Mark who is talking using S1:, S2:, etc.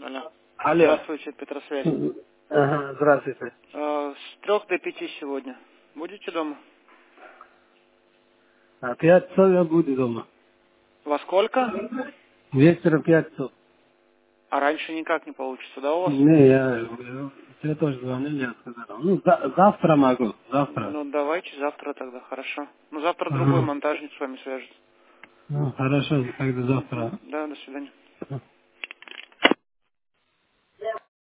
S1: Алло.
S2: Алло.
S1: Здравствуйте, Петросвязь.
S2: Ага, здравствуйте.
S1: С 3 до 5 сегодня. Будете дома?
S2: А 5 часов я буду дома.
S1: Во сколько?
S2: Вечером 5 часов.
S1: А раньше никак не получится, да, у вас?
S2: Не, я тоже звонил, я сказал. Ну, завтра могу, завтра.
S1: Ну, давайте завтра тогда, хорошо. Ну, завтра другой
S2: Ага.
S1: монтажник с вами свяжется.
S2: Ну, хорошо, тогда завтра.
S1: Да, до свидания.